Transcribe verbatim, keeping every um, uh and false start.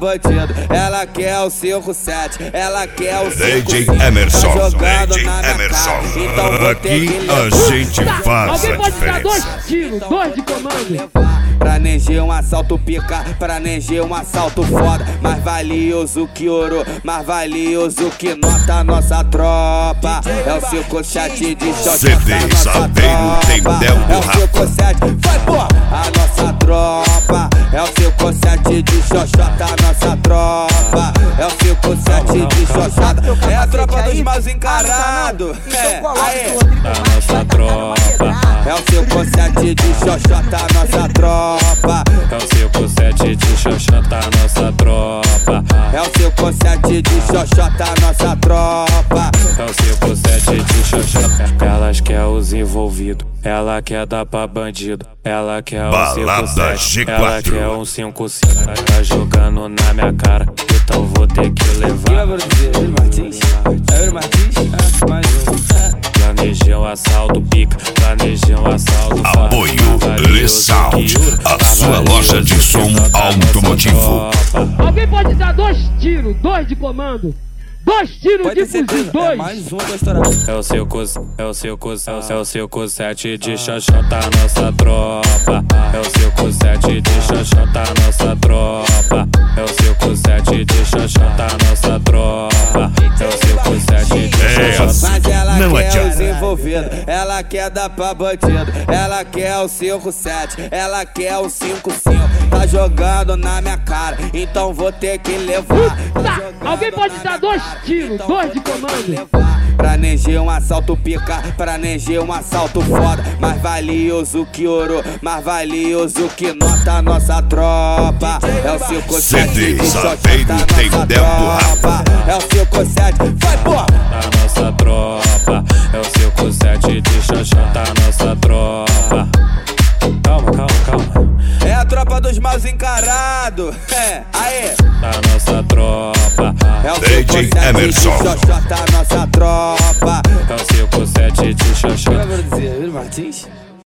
bandido, ela quer o cinco sete, ela quer o D J cinco Emerson, tá jogando D J na minha Emerson. cara, então vou ter Aqui que a levar. gente faz a Alguém pode dar dois diferença. tiros, dois de comando. Planejei um assalto pica, planejei um assalto foda, mais valioso que ouro, mais valioso que nota, nossa tropa. É o cinco sete de xoxota, C D Saveiro tem Del do é o cinco sete, vai pô, a nossa tropa. É o cinco sete de xoxota, nossa tropa. É o cinco sete de xoxota, é a tropa dos maus encarados. É, aê. Da nossa tropa. É o cinco sete de xoxota, nossa tropa. É o cinco sete de xoxota, nossa tropa. É o cinco sete de xoxota, nossa tropa. É o cinco sete de xoxota. Elas quer os envolvidos, ela quer dar pra bandido. Ela quer um cinco sete, ela quer um cinco cinco. Tá jogando na minha cara, então vou ter que levar. Martins? É o Martins? É, mais um. Planejei um assalto pica, planejei um assalto foda. Apoio Lesound, a sua loja de som automotivo. Alguém pode dar dois tiros, dois de comando. Dois tiros Pode de ter certeza, fuzil, dois. é mais um da história. É o cinco, é o cinco, é o cinco sete de xoxota, nossa tropa. É o cinco sete de xoxota, nossa tropa. É o cinco sete de xoxota, nossa tropa. É o cinco sete de xoxota. Mas ela Não quer adianta. os envolvidos, ela quer dar pra bandido. Ela quer o cinco sete, ela quer o cinco cinco. Tá jogando na minha cara, então vou ter que levar. Tá, alguém pode dar dois tiros, dois de comando. Planejei um assalto pica, planejei um assalto foda, mais valioso que ouro, mais valioso que nota, nossa tropa. É o cinco sete C D de Saveiro xoxota, tem nossa Del do tropa. É o cinco sete, vai pô! Da nossa tropa. É o cinco sete de xoxota, nossa tropa. Calma, calma, calma. É a tropa dos maus encarados. É, aê. Da nossa tropa. É o D J cinco sete Emerson. de xoxota, nossa tropa. É o cinco sete de xoxota. Lembra de dizer, Martins?